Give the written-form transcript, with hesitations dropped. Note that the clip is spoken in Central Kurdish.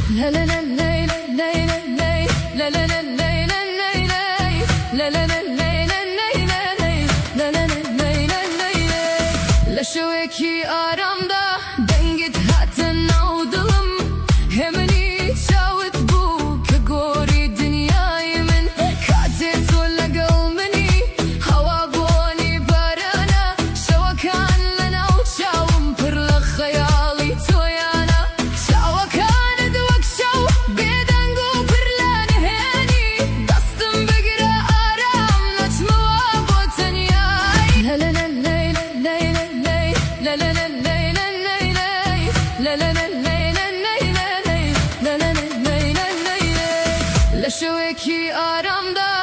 La la la la la la la la la la la la la la la şu iki aramda dengit hatten avdalım hemen çavut bu kagori dünyayı min katet ولا قلبني هوا بوني برانا شوا كان لنا وشاوم برل خيالي تويانا شوا كان دوك شو بيدنقو برلان هاني دستم بقرا آرام نجمو أبو تنياي لا لا لا La la la la la la la la la la la la la la şu iki aramda